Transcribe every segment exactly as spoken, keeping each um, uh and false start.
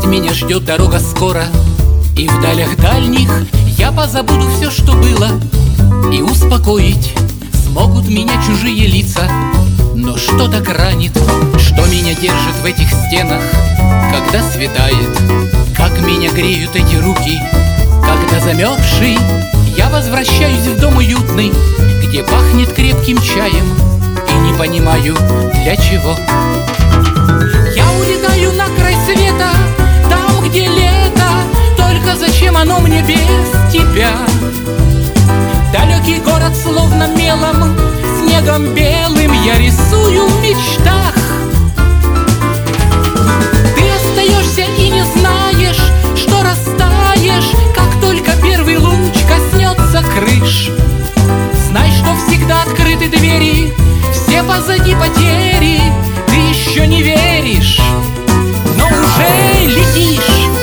меня ждет дорога скоро, и в далях дальних я позабуду все, что было, и успокоить смогут меня чужие лица. Но что так ранит, что меня держит в этих стенах, когда светает? Как меня греют эти руки, когда замерзший я возвращаюсь в дом уютный, где пахнет крепким чаем, и не понимаю, для чего. Я улетаю на край света, там, где лето, только зачем оно мне без тебя? Далекий город словно мелом, снегом белым я рисую в мечтах. Ты остаешься и не знаешь, что растаешь, как только первый луч коснется крыш. Знай, что всегда открыты двери, все позади потери. Ты еще не веришь, но уже летишь.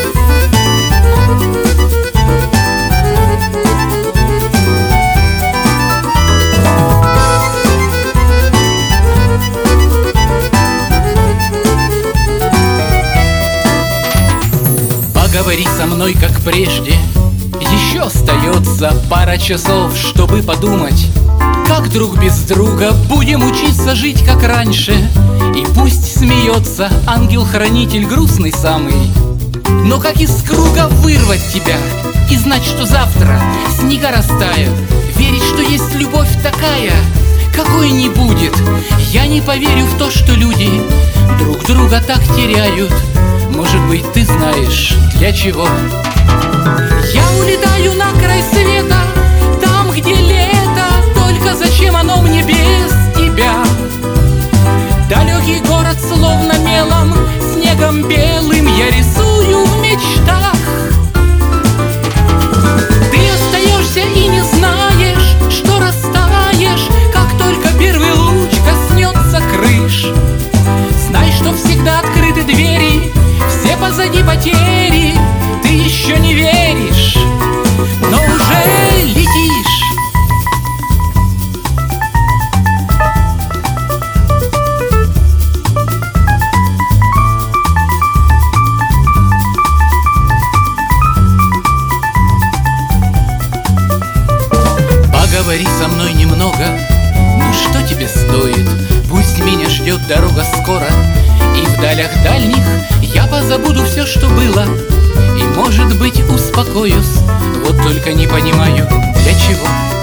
Поговори со мной, как прежде. Еще остается пара часов, чтобы подумать, как друг без друга будем учиться жить, как раньше. И пусть смеется ангел-хранитель грустный самый, но как из круга вырвать тебя и знать, что завтра снега растают, верить, что есть любовь такая, какой не будет. Я не поверю в то, что люди друг друга так теряют. Может быть, ты знаешь, для чего. Я улетаю на край света, там, где лето, только зачем оно мне без тебя? Далекий город словно мелом, снегом белым я рисую в мечтах. Ты остаешься и не знаешь, что растаешь, как только первый луч коснется крыш. Знай, что всегда открыты двери, все позади потери. Ты еще не веришь, но уже летишь. Поговори со мной немного, ну что тебе стоит? Пусть меня ждет дорога скоро, и в далях дальних я позабуду все, что было, и, может быть, успокоюсь. Вот только не понимаю, для чего.